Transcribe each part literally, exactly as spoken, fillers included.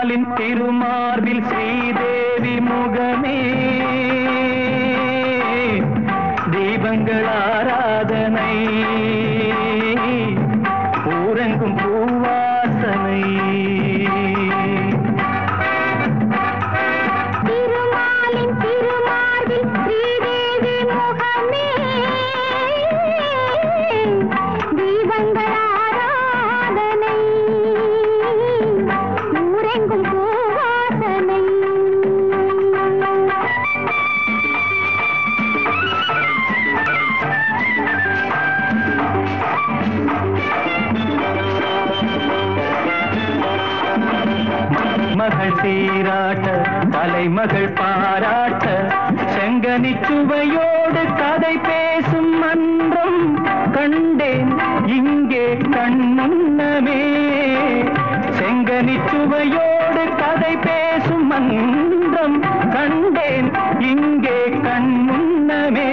திருமாலின் திருமார்பில் ஸ்ரீதேவி முகமே தீபங்கள் ஆராதனை ஊரெங்கும் பூவாசனை திருமாலின் திருமார்பில் ஸ்ரீதேவி முகமே தீபங்கள் ஆராதனை ஊரெங்கும் பூவாசனை மகள் சீராட்ட தலைமகள் பாராட்ட செங்கனி சுவையோடு கதை பேசும் மன்றம் கண்டேன் இங்கே கண்முன்னமே செங்கனி சுவையோடு கதை பேசும் மன்றம் கண்டேன் இங்கே கண்முன்னமே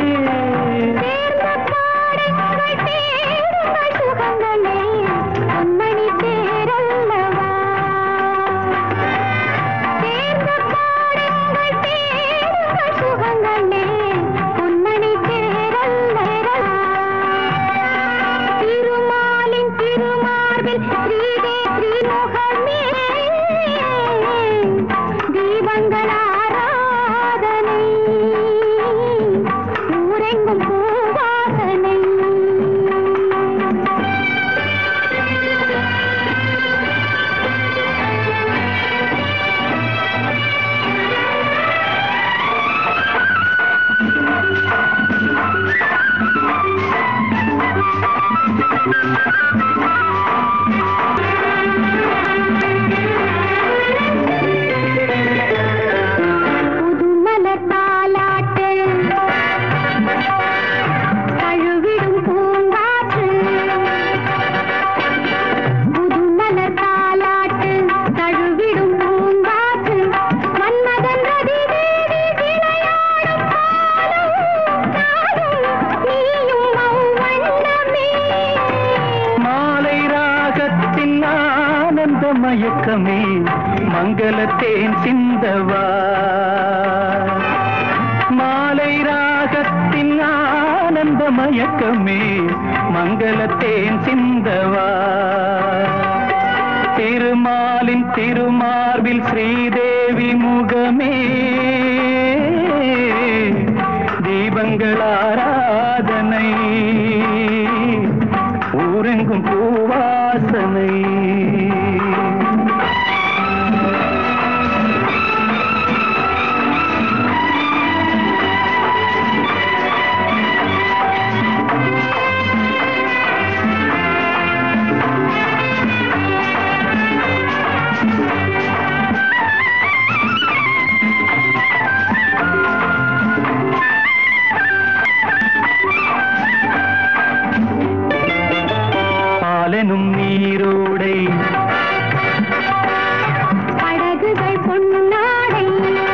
மயக்கமே மங்களத்தேன் சிந்தவா மாலை ராகத்தின் ஆனந்த மயக்கமே மங்களத்தேன் சிந்தவா திருமாலின் திருமார்பில் ஸ்ரீதேவி முகமே தீபங்கள் ஆராதனை ஊரெங்கும் பூவாசனை பாலெனும் நீரோடை படகுகள் பொன்னாடை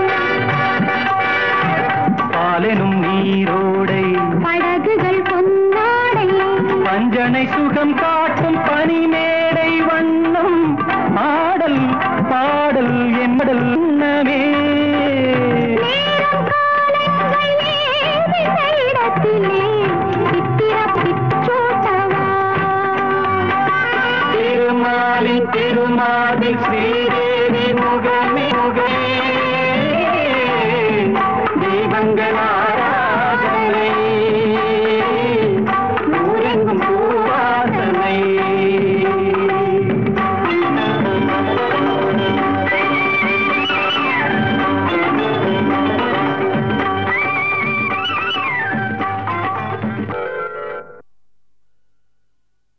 பாலெனும் நீரோடை படகுகள் பொன்னாடை பஞ்சனை சுகம் காட்டும் பனிமேடை வண்ணம் ஆடல் பாடல் என்படல் உண்ணமே திருமாலின் திருமாலில் ஸ்ரீ